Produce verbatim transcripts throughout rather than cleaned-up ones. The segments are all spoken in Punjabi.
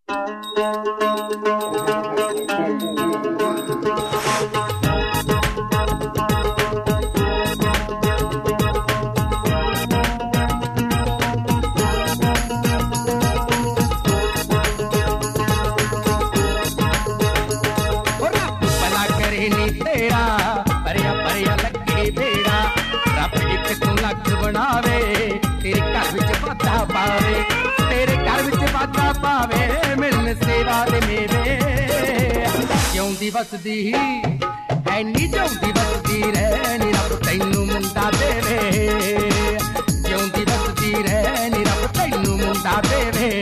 ਵਸਦੀ ਐਨੀ ਜਿਉਂਦੀ ਵਸਦੀ ਰਹਿ ਨੀ ਰੱਬ ਤੈਨੂੰ ਮੁੰਡਾ ਦੇਵੇ ਜਿਉਂਦੀ ਵਸਦੀ ਰਹਿ ਨੀ ਰੱਬ ਤੈਨੂੰ ਮੁੰਡਾ ਦੇਵੇ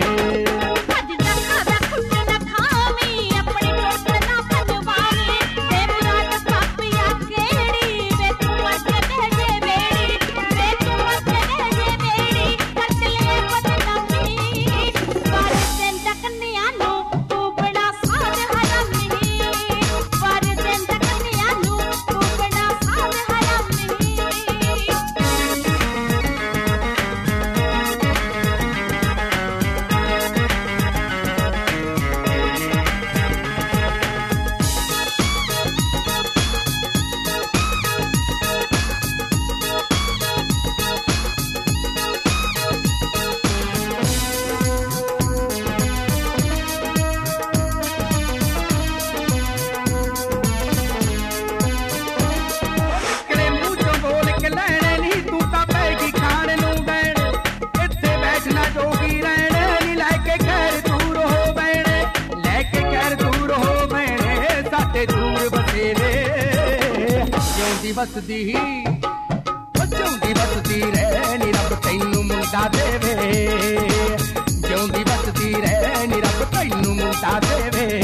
ਵਸਦੀ ਜਿਉਂਦੀ ਵਸਦੀ ਰਹਿ ਨੀ ਰੱਬ ਤੈਨੂੰ ਮੁੰਡਾ ਦੇਵੇ ਜਿਉਂਦੀ ਵਸਦੀ ਰਹਿ ਨੀ ਰੱਬ ਤੈਨੂੰ ਮੁੰਡਾ ਦੇਵੇ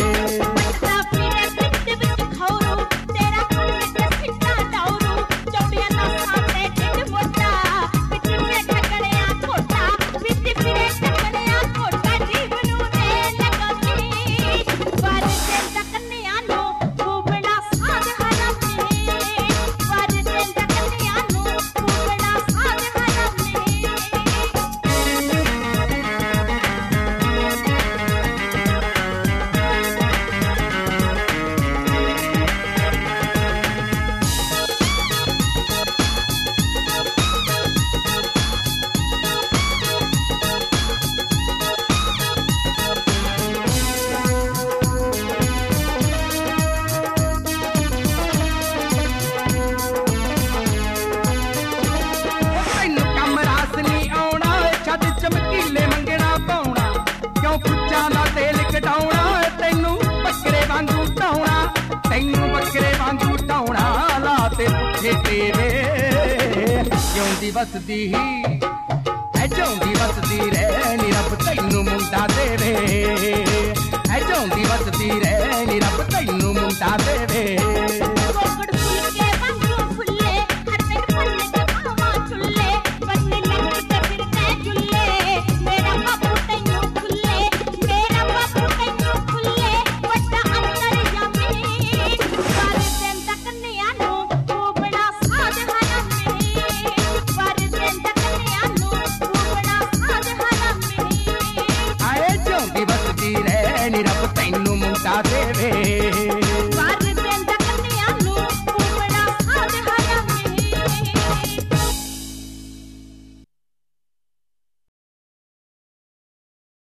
ਜਿਉਂਦੀ ਵਸਦੀ ਐ ਜਿਉਂਦੀ ਵਸਦੀ ਰਹਿ ਨੀ ਰੱਬ